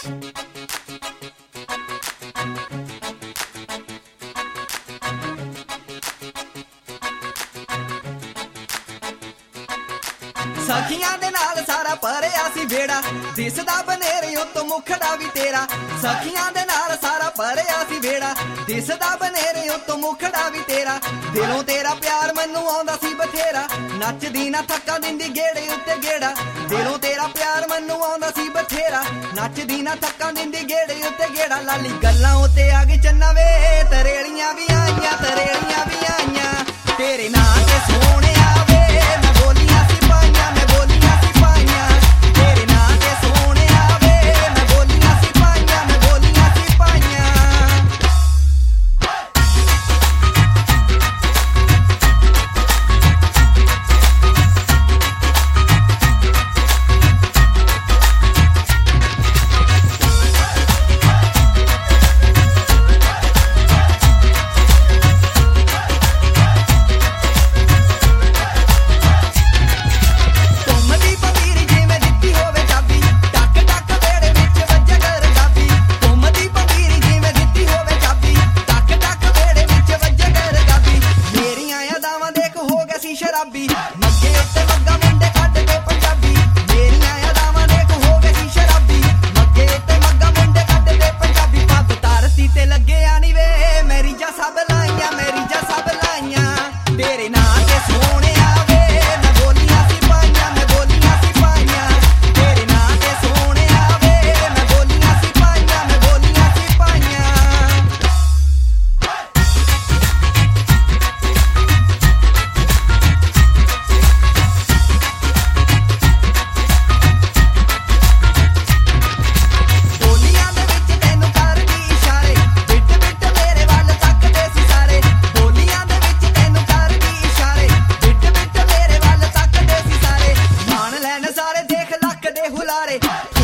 सखियां दे नाल सारा भरिया सी बेड़ा, दिसदा बनेरे उत्तों मुखड़ा भी तेरा। सखियां दे नाल सारा भरिया सी बेड़ा, दिसदा बनेरे उत्तों मुखड़ा भी तेरा। दिलों तेरा प्यार मैनू आउंदा सी बथेरा, नचदी ना थक्का दिंदी गेड़े उत्ते गेड़ा। दिलों तेरा प्यार मैनू आउंदा सी बथेरा, नचदी ना थक्का दिंदी गेड़े उत्ते गेड़ा। लाली गल्लां उत्ते आ गई चन्ना वे, तरेलियां भी आईयां तरेलियां भी आईयां, तेरे नां ते सोहणिया वे मैं बोलियां सी पाईयां, मैं बोलियां सी पाईयां। तेरे नां ते सोहणिया वे मैं बोलियां सी पाईयां, मैं बोलियां सी पाईयां। शराबी मग्गे उत्ते मग्गा मुंडे कड्डदे पंजाबी, मेरियां अदावां देख हो गए सी शराबी। मग्गे उत्ते मग्गा मुंडे कड्डदे पंजाबी, पब धरती ते लगे आनी वे मेरी जा सब लाइयां, मेरी जा सब लाइयां। तेरे नां ते सोहणिया वे मैं बोलियां सी पाईयां, मैं बोलियां सी पाईयां। तेरे नां ते सोहणिया वे मैं बोलियां सी पाईयां, मैं बोलियां सी पाईयां। हुलारे